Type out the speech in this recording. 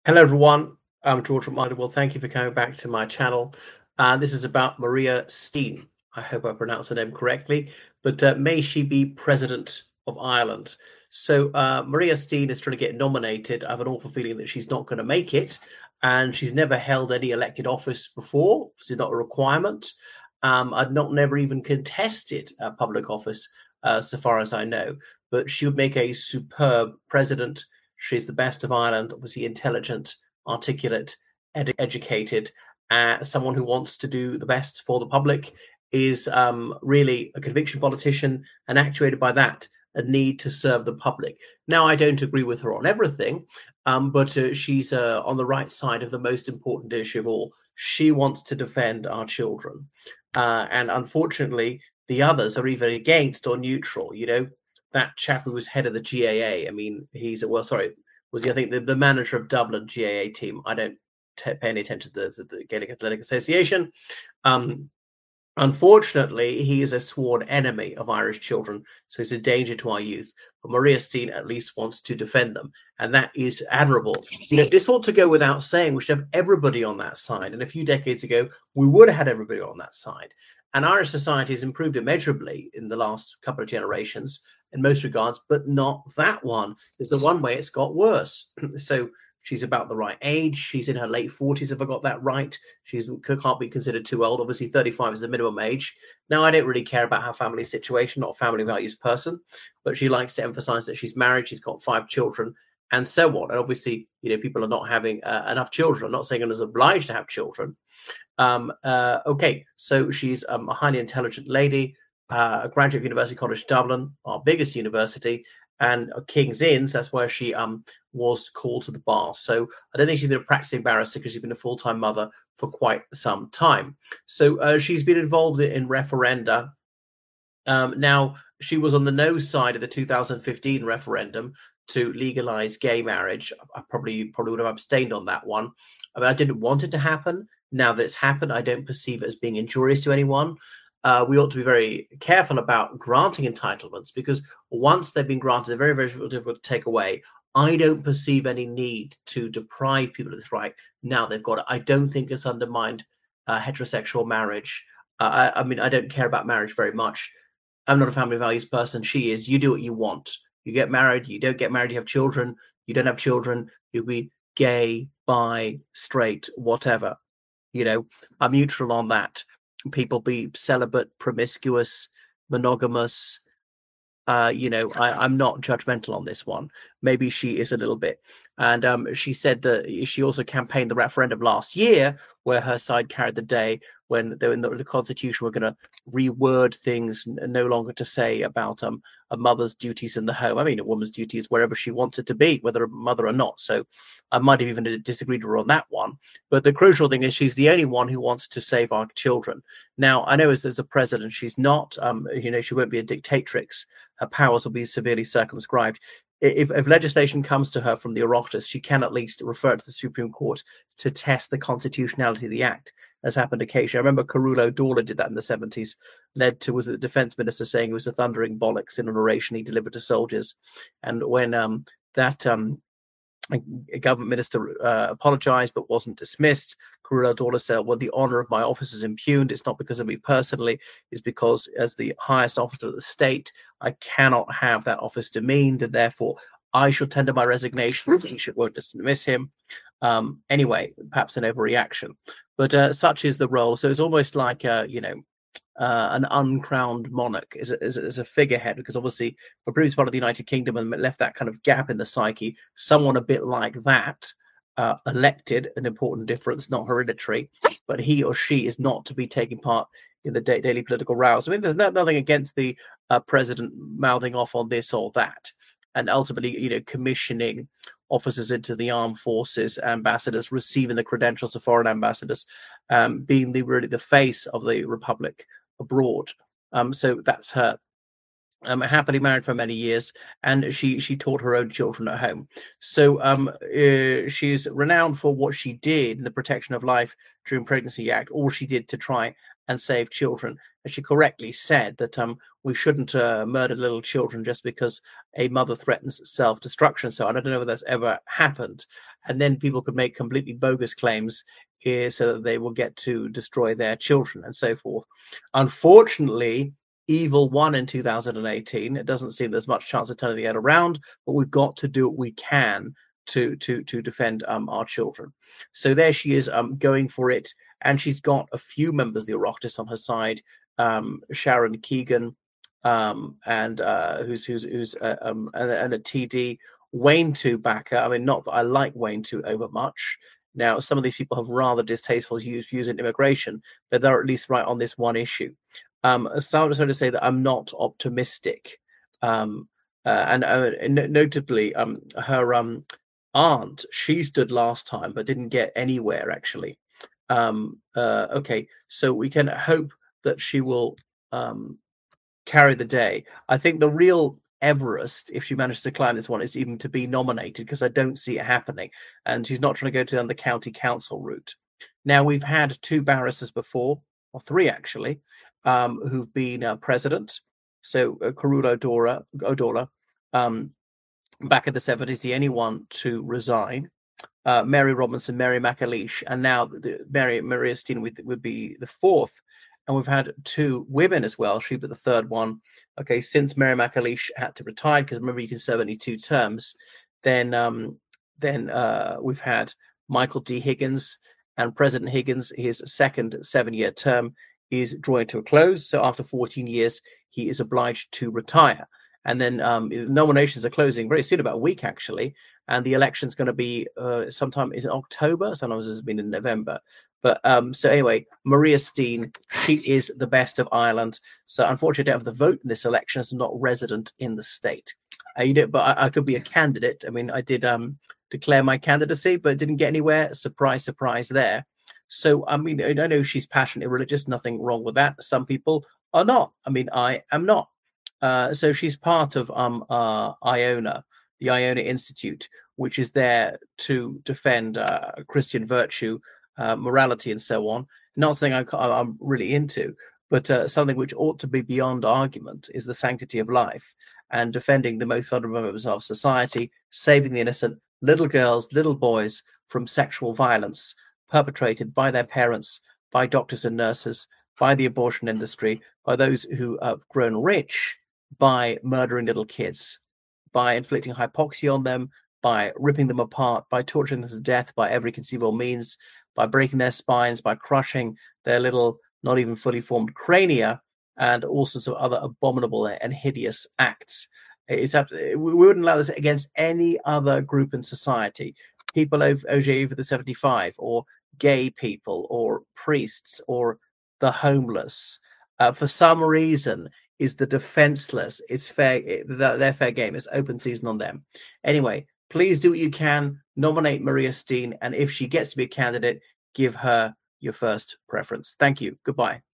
Hello everyone, I'm George Reminder. Well, thank you for coming back to my channel. This is about Maria Steen. I hope I pronounced her name correctly, but may she be President of Ireland. So Maria Steen is trying to get nominated. I have an awful feeling that she's not going to make it, and she's never held any elected office before. It's not a requirement. I'd not never even contested a public office, so far as I know, but she would make a superb president. She's the best of Ireland, obviously intelligent, articulate, educated, someone who wants to do the best for the public, is really a conviction politician and actuated by that, a need to serve the public. Now, I don't agree with her on everything, but she's on the right side of the most important issue of all. She wants to defend our children. And unfortunately, the others are either against or neutral. That chap who was head of the GAA. I mean, was he? I think the manager of Dublin GAA team. I don't pay any attention to the Gaelic Athletic Association. Um, Unfortunately, he is a sworn enemy of Irish children, so he's a danger to our youth. But Maria Steen at least wants to defend them, and that is admirable. This ought to go without saying. We should have everybody on that side. And a few decades ago, we would have had everybody on that side. And Irish society has improved immeasurably in the last couple of generations in most regards, but not that one. There's the one way it's got worse. So she's about the right age. She's in her late 40s, if I got that right. She can't be considered too old. Obviously, 35 is the minimum age. Now, I don't really care about her family situation, not a family values person, but she likes to emphasize that she's married, she's got 5 children, and so on. And obviously, people are not having enough children. I'm not saying anyone's obliged to have children. Okay, so she's a highly intelligent lady, a graduate of University College Dublin, our biggest university, and King's Inns. That's where she was called to the bar. So I don't think she's been a practicing barrister because she's been a full-time mother for quite some time. So she's been involved in referenda. Now, she was on the no side of the 2015 referendum to legalize gay marriage. I probably would have abstained on that one. I mean, I didn't want it to happen. Now that it's happened, I don't perceive it as being injurious to anyone. We ought to be very careful about granting entitlements because once they've been granted, they're very, very difficult to take away. I don't perceive any need to deprive people of this right now they've got it. I don't think it's undermined heterosexual marriage. I mean, I don't care about marriage very much. I'm not a family values person. She is. You do what you want. You get married. You don't get married. You have children. You don't have children. You'll be gay, bi, straight, whatever. I'm neutral on that. People be celibate, promiscuous, monogamous. I'm not judgmental on this one. Maybe she is a little bit. And she said that she also campaigned the referendum last year, where her side carried the day when they were in the Constitution were going to reword things, no longer to say about a mother's duties in the home. I mean, a woman's duties wherever she wants it to be, whether a mother or not. So I might have even disagreed with her on that one. But the crucial thing is she's the only one who wants to save our children. Now, I know as a president, she's not, she won't be a dictatrix. Her powers will be severely circumscribed. If legislation comes to her from the Oireachtas, she can at least refer it to the Supreme Court to test the constitutionality of the act, as happened occasionally. I remember Carúil Dóla did that in the 70s, led to, was it the defence minister saying it was a thundering bollocks in an oration he delivered to soldiers. And when that a government minister apologized but wasn't dismissed, Carúil Dóla said, well, the honor of my office is impugned. It's not because of me personally. It's because as the highest officer of the state, I cannot have that office demeaned, and therefore I shall tender my resignation. He won't dismiss him. Anyway, perhaps an overreaction. But such is the role. So it's almost like, an uncrowned monarch as a figurehead, because obviously the previous part of the United Kingdom and left that kind of gap in the psyche. Someone a bit like that, elected, an important difference, not hereditary, but he or she is not to be taking part in the daily political rows. I mean, there's nothing against the president mouthing off on this or that, and ultimately, commissioning officers into the armed forces, ambassadors, receiving the credentials of foreign ambassadors, being really the face of the republic abroad. So that's her. Happily married for many years, and she taught her own children at home. So she's renowned for what she did in the Protection of Life during Pregnancy Act, all she did to try and save children. And she correctly said that we shouldn't murder little children just because a mother threatens self-destruction. So I don't know if that's ever happened. And then people could make completely bogus claims so that they will get to destroy their children and so forth. Unfortunately, evil won in 2018. It doesn't seem there's much chance of turning it around, but we've got to do what we can to defend our children. So there she is going for it, and she's got a few members of the Oireachtas on her side. Sharon Keegan, and who's and a TD, Wayne Backer. I mean, not that I like Wayne over much. Now, some of these people have rather distasteful views in immigration, but they're at least right on this one issue. So I was going to say that I'm not optimistic. And notably, her aunt, she stood last time but didn't get anywhere, actually. Okay, so we can hope that she will carry the day. I think the real Everest, if she manages to climb this one, is even to be nominated, because I don't see it happening. And she's not trying to go down the county council route. Now, we've had two barristers before, or three actually, who've been president. So Carúla O'Dóla, back in the 70s, the only one to resign. Mary Robinson, Mary McAleish, and now Maria Steen would be the fourth. And we've had two women as well. She'd be the third one. Okay, since Mary McAleish had to retire, because remember you can serve only 2 terms, then we've had Michael D. Higgins, and President Higgins, his second 7-year term is drawing to a close. So after 14 years, he is obliged to retire. And then nominations are closing very soon, about a week actually. And the election's going to be sometime, is it October? Sometimes it's been in November. But so anyway, Maria Steen, she is the best of Ireland. So unfortunately, I don't have the vote in this election as I'm not resident in the state. But I could be a candidate. I mean, I did declare my candidacy, but didn't get anywhere. Surprise, surprise there. So, I mean, I know she's passionately religious, nothing wrong with that. Some people are not. I mean, I am not. So she's part of Iona, the Iona Institute, which is there to defend Christian virtue, morality, and so on. Not something I'm really into, but something which ought to be beyond argument is the sanctity of life and defending the most vulnerable members of society, saving the innocent, little girls, little boys from sexual violence perpetrated by their parents, by doctors and nurses, by the abortion industry, by those who have grown rich by murdering little kids, by inflicting hypoxia on them, by ripping them apart, by torturing them to death by every conceivable means, by breaking their spines, by crushing their little, not even fully formed crania, and all sorts of other abominable and hideous acts. We wouldn't allow this against any other group in society. People over the 75, or gay people, or priests, or the homeless. For some reason, is the defenseless. It's fair. Their fair game. It's open season on them. Anyway, please do what you can. Nominate Maria Steen, and if she gets to be a candidate, give her your first preference. Thank you. Goodbye.